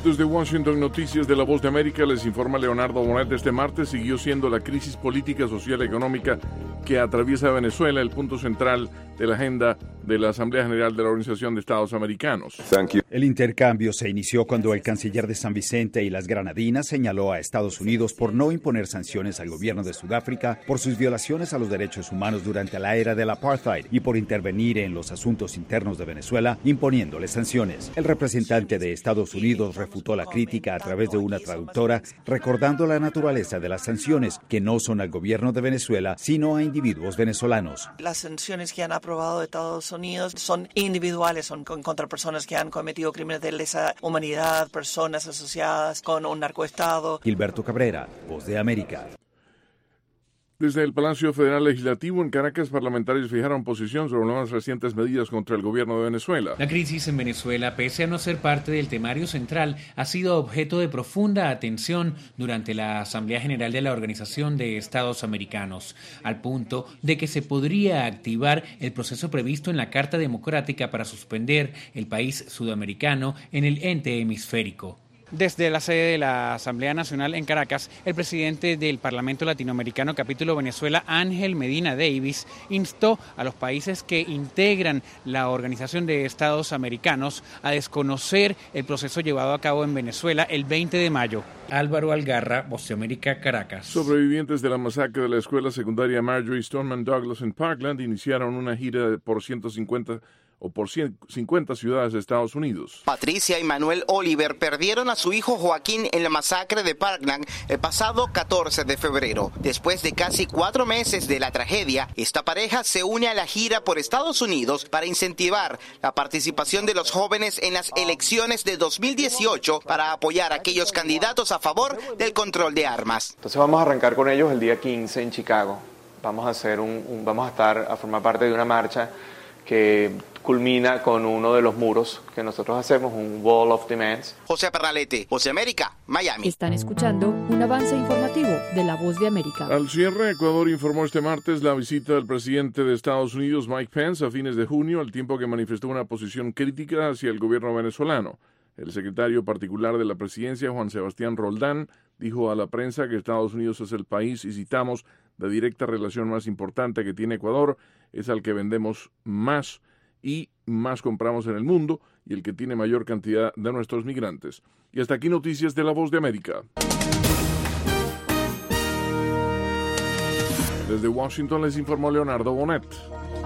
Desde Washington, Noticias de La Voz de América, les informa Leonardo Bonet. Este martes siguió siendo la crisis política, social y económica que atraviesa Venezuela el punto central de la agenda de la Asamblea General de la Organización de Estados Americanos. El intercambio se inició cuando el canciller de San Vicente y las Granadinas señaló a Estados Unidos por no imponer sanciones al gobierno de Sudáfrica por sus violaciones a los derechos humanos durante la era del apartheid y por intervenir en los asuntos internos de Venezuela imponiéndole sanciones. El representante de Estados Unidos refutó la crítica a través de una traductora, recordando la naturaleza de las sanciones, que no son al gobierno de Venezuela, sino a individuos venezolanos. Las sanciones que han aprobado Estados Unidos son individuales, son contra personas que han cometido crímenes de lesa humanidad, personas asociadas con un narcoestado. Gilberto Cabrera, Voz de América. Desde el Palacio Federal Legislativo en Caracas, parlamentarios fijaron posición sobre las más recientes medidas contra el gobierno de Venezuela. La crisis en Venezuela, pese a no ser parte del temario central, ha sido objeto de profunda atención durante la Asamblea General de la Organización de Estados Americanos, al punto de que se podría activar el proceso previsto en la Carta Democrática para suspender el país sudamericano en el ente hemisférico. Desde la sede de la Asamblea Nacional en Caracas, el presidente del Parlamento Latinoamericano Capítulo Venezuela, Ángel Medina Davis, instó a los países que integran la Organización de Estados Americanos a desconocer el proceso llevado a cabo en Venezuela el 20 de mayo. Álvaro Algarra, Voz de América, Caracas. Sobrevivientes de la masacre de la escuela secundaria Marjory Stoneman Douglas en Parkland iniciaron una gira por 150 ciudades de Estados Unidos. Patricia y Manuel Oliver perdieron a su hijo Joaquín en la masacre de Parkland el pasado 14 de febrero. Después de casi 4 meses de la tragedia, esta pareja se une a la gira por Estados Unidos para incentivar la participación de los jóvenes en las elecciones de 2018 para apoyar a aquellos candidatos a favor del control de armas. Entonces vamos a arrancar con ellos el día 15 en Chicago. Vamos a formar parte de una marcha que culmina con uno de los muros que nosotros hacemos, un Wall of Demands. José Parralete, Voz de América, Miami. Están escuchando un avance informativo de La Voz de América. Al cierre, Ecuador informó este martes la visita del presidente de Estados Unidos, Mike Pence, a fines de junio, al tiempo que manifestó una posición crítica hacia el gobierno venezolano. El secretario particular de la presidencia, Juan Sebastián Roldán, dijo a la prensa que Estados Unidos es el país, y citamos, de directa relación más importante que tiene Ecuador, es al que vendemos más y más compramos en el mundo y el que tiene mayor cantidad de nuestros migrantes. Y hasta aquí noticias de La Voz de América. Desde Washington les informó Leonardo Bonet.